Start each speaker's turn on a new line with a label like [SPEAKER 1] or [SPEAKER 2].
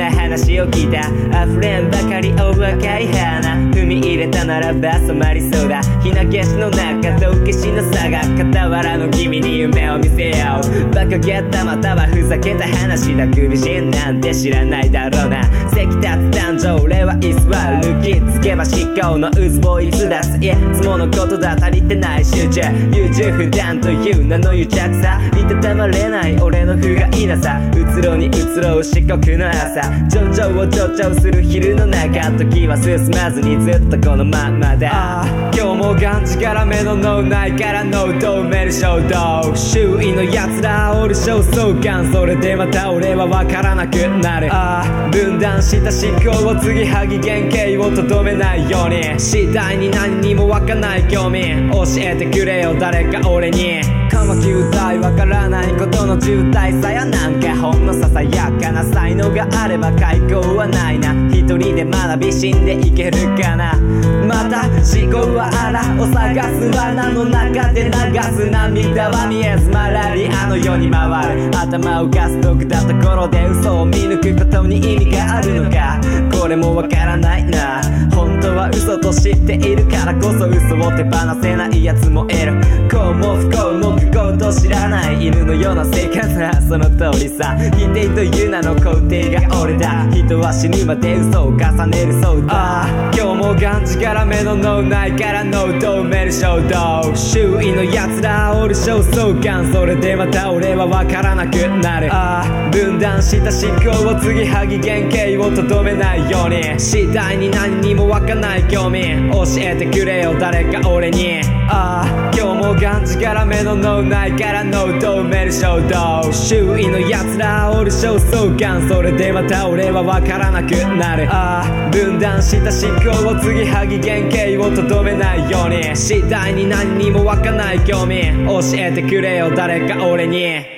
[SPEAKER 1] な話を聞いた。溢れんばかりお若い花、踏み入れたならば染まりそうだ。ひな消しの中と消しの差が、傍らの君に夢を見せよう。バカげたまたはふざけた話だ。苦しいなんて知らないだろうな。席立つ誕生俺は居座る。気づけば思考の渦を逸脱。いつものことだ足りてない集中。優柔不断という名の癒着さ。いたたまれない俺の不甲斐なさ。うつろに移ろう四国の朝。上々を上々する昼の中。時は進まずにずっとこのままだ。今日もがんじがらめの脳内から脳動埋める衝動。周囲の奴ら煽る焦燥感。それでまた俺は分からなくなる。分断した思考を継ぎはぎ原型をとどめないように。次第に何にも湧かない興味。教えてくれよ誰か俺に。カマ球体わからないことの渋滞さや。なんかほんのささやかな才能があれば開口はないな。一人で学び死んでいけるかな。また思考はあらを探す。罠の中で流す涙は見えず。マラリアのように回る。頭をガス毒だところで嘘を見抜くことに意味があるのか。これもわからないな。本当は嘘と知っているからこそ嘘を手放せない奴もいる。こうも不幸も不幸と知らない犬のような生活はその通りさ。否定という名の肯定が俺だ。人は死ぬまで嘘を重ねるそうだ。今日もがんじがらめの脳内から脳動埋める衝動。周囲の奴ら煽る焦燥感。それでまた俺は分からなくなる。分断した思考を継ぎはぎ原型をとどめないように。次第に何にも湧かない興味。教えてくれよ誰か俺に。今日もがんじがらめの脳内から脳動埋める衝動。周囲の奴ら煽る焦燥感。それでまた俺は分からなくなる。分断した思考を継ぎはぎ原型をとどめないように。次第に何にも湧かない興味。教えてくれよ誰か俺に。